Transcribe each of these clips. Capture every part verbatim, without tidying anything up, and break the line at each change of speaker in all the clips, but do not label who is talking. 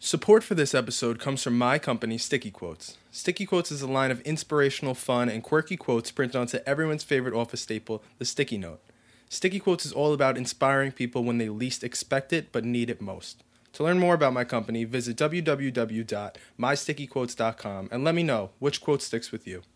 Support for this episode comes from my company, Sticky Quotes. Sticky Quotes is a line of inspirational, fun, and quirky quotes printed onto everyone's favorite office staple, the Sticky Note. Sticky Quotes is all about inspiring people when they least expect it but need it most. To learn more about my company, visit w w w dot my sticky quotes dot com and let me know which quote sticks with you.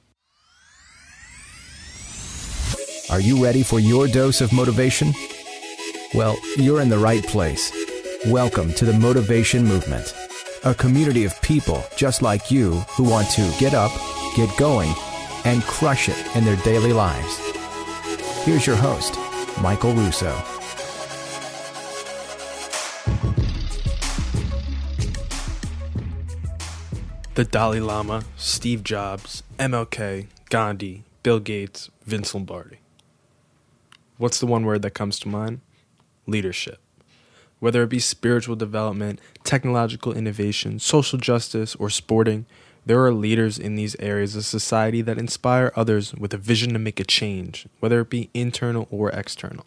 Are you ready for your dose of motivation? Well, you're in the right place. Welcome to the Motivation Movement, a community of people just like you who want to get up, get going, and crush it in their daily lives. Here's your host, Michael Russo.
The Dalai Lama, Steve Jobs, M L K, Gandhi, Bill Gates, Vince Lombardi. What's the one word that comes to mind? Leadership. Whether it be spiritual development, technological innovation, social justice, or sporting, there are leaders in these areas of society that inspire others with a vision to make a change, whether it be internal or external.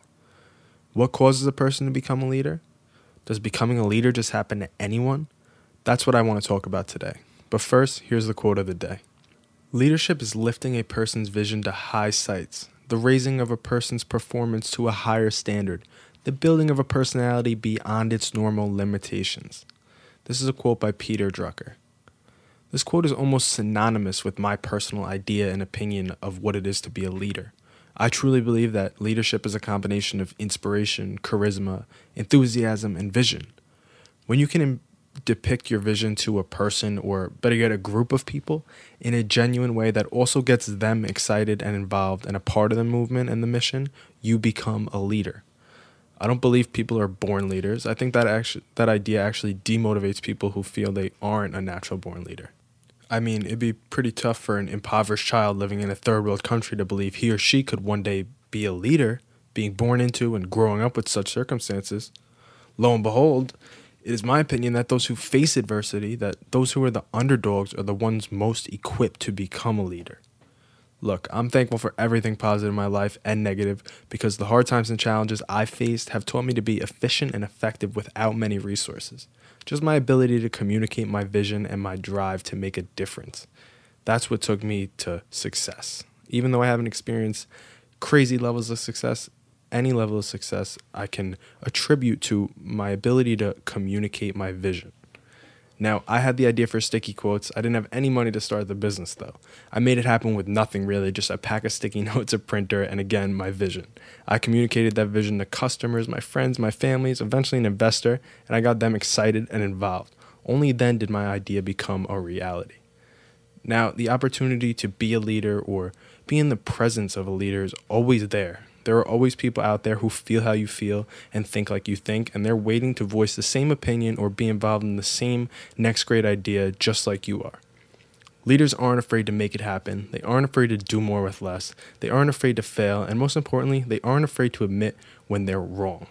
What causes a person to become a leader? Does becoming a leader just happen to anyone? That's what I want to talk about today. But first, here's the quote of the day. Leadership is lifting a person's vision to high heights, the raising of a person's performance to a higher standard, the building of a personality beyond its normal limitations. This is a quote by Peter Drucker. This quote is almost synonymous with my personal idea and opinion of what it is to be a leader. I truly believe that leadership is a combination of inspiration, charisma, enthusiasm, and vision. When you can im- depict your vision to a person, or better yet, a group of people, in a genuine way that also gets them excited and involved and a part of the movement and the mission, you become a leader. I don't believe people are born leaders. I think that actually, that idea actually demotivates people who feel they aren't a natural born leader. I mean, it'd be pretty tough for an impoverished child living in a third world country to believe he or she could one day be a leader, being born into and growing up with such circumstances. Lo and behold, it is my opinion that those who face adversity, that those who are the underdogs, are the ones most equipped to become a leader. Look, I'm thankful for everything positive in my life and negative, because the hard times and challenges I faced have taught me to be efficient and effective without many resources. Just my ability to communicate my vision and my drive to make a difference. That's what took me to success. Even though I haven't experienced crazy levels of success, any level of success I can attribute to my ability to communicate my vision. Now, I had the idea for Sticky Quotes. I didn't have any money to start the business, though. I made it happen with nothing, really, just a pack of sticky notes, a printer, and again, my vision. I communicated that vision to customers, my friends, my families, eventually an investor, and I got them excited and involved. Only then did my idea become a reality. Now, the opportunity to be a leader or be in the presence of a leader is always there. There are always people out there who feel how you feel and think like you think, and they're waiting to voice the same opinion or be involved in the same next great idea just like you are. Leaders aren't afraid to make it happen. They aren't afraid to do more with less. They aren't afraid to fail, and most importantly, they aren't afraid to admit when they're wrong.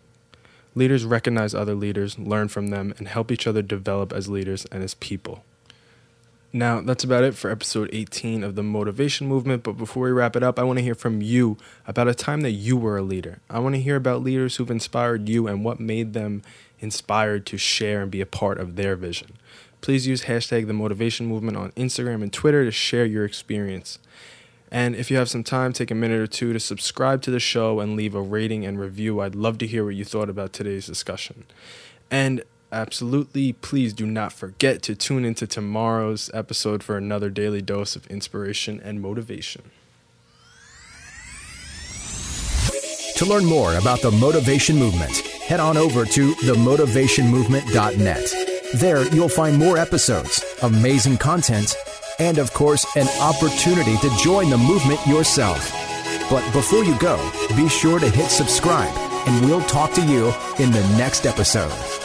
Leaders recognize other leaders, learn from them, and help each other develop as leaders and as people. Now, that's about it for episode eighteen of the Motivation Movement, but before we wrap it up, I want to hear from you about a time that you were a leader. I want to hear about leaders who've inspired you and what made them inspired to share and be a part of their vision. Please use hashtag the Motivation Movement on Instagram and Twitter to share your experience. And if you have some time, take a minute or two to subscribe to the show and leave a rating and review. I'd love to hear what you thought about today's discussion. And absolutely, please do not forget to tune into tomorrow's episode for another daily dose of inspiration and motivation.
To learn more about the Motivation Movement, head on over to the motivation movement dot net. There, you'll find more episodes, amazing content, and of course, an opportunity to join the movement yourself. But before you go, be sure to hit subscribe, and we'll talk to you in the next episode.